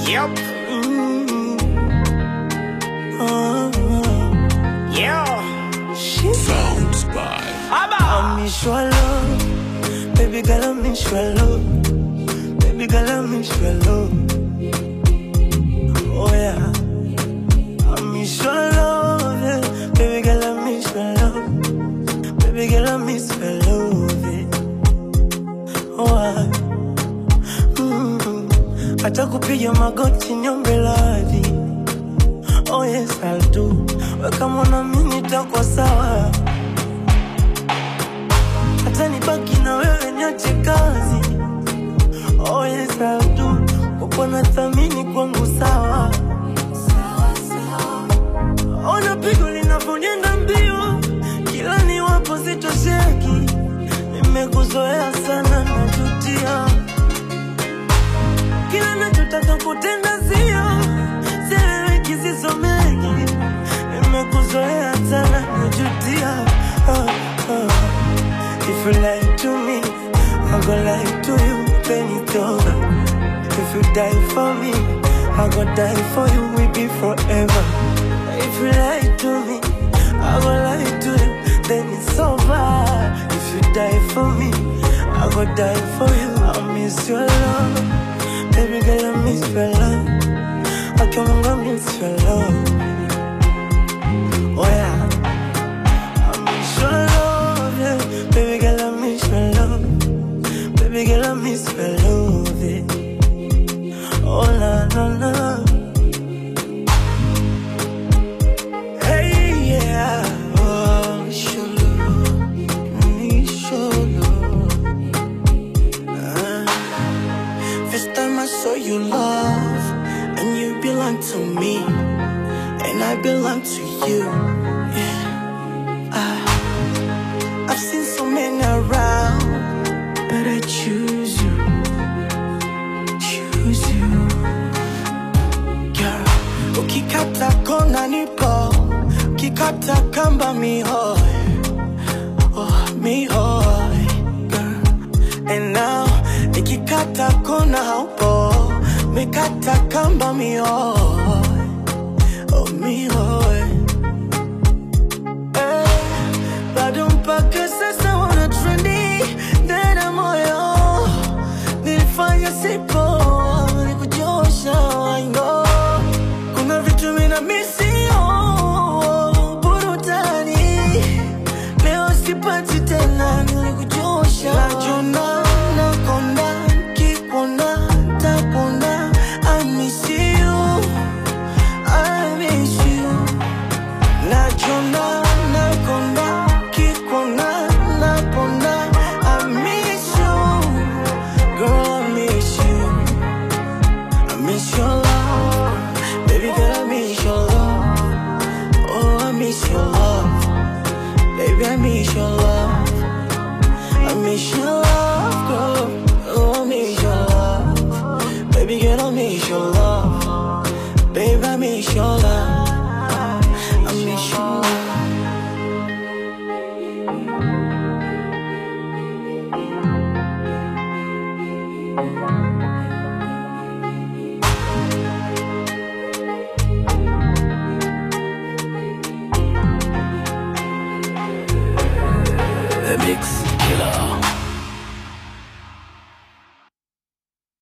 Yep. Yeah. She Sounds by Abba. I miss your love. Baby girl, I miss your love. Baby girl, I miss your love. Oh yeah. I miss your love, yeah. Baby girl, I miss your love. Baby girl, I miss your love, yeah. Oh I Hata kupiga magoti niombe radhi. Oh yes I'll do. Weka mwana mimi nitakuwa sawa. Hata nibaki na wewe niache kazi. Oh yes I'll do. Kupona thamini kwangu sawa. Ona pigo linaponyenda mbio. Kila niwapo sitosheki. Nimekuzoea sana najutia. Kila nachotaka kutenda sio. Sielewi kisizo mengi. Nimekuzoea sana najutia. If you lie to me, I go lie to you, then it's over. If you die for me, I go die for you, we be forever. If you lie to me, I go lie to you, then it's over. If you die for me, I go die for you. I miss your love, baby girl, I miss your love. I can't miss your love. Oh yeah, I miss your love, yeah. Baby girl, I miss your love. Baby girl, I miss your love, yeah. Oh la la la. Hey yeah, oh miss your love, miss your love. First time I saw you love, and you belong to me, and I belong to you. Yeah. I've seen so many around, but I choose you, choose you. Girl, ukikata kona nipo, ukikata kamba mihoi, oh mihoi. Girl, and now nikikata kona haupo, mikata kamba mihoi, oh mihoi. Bado mpaka sasa wana trendi ndani ya moyo. Nilifanya sipo, nikujosha I know. Kuna vitu mina misio, burudani. Leo sipati tena, nilikujosha. Najona, nakonda, kikona, tapona. I miss you, I miss you. Najona, nakonda, kikona, napona. I miss you, girl, I miss you. I miss your love, baby girl, I miss your love. Oh, I miss your love, baby, I miss your love. I miss your love, girl. Oh, I miss your love, baby girl, I miss your love. Baby, I miss your love. I miss your love.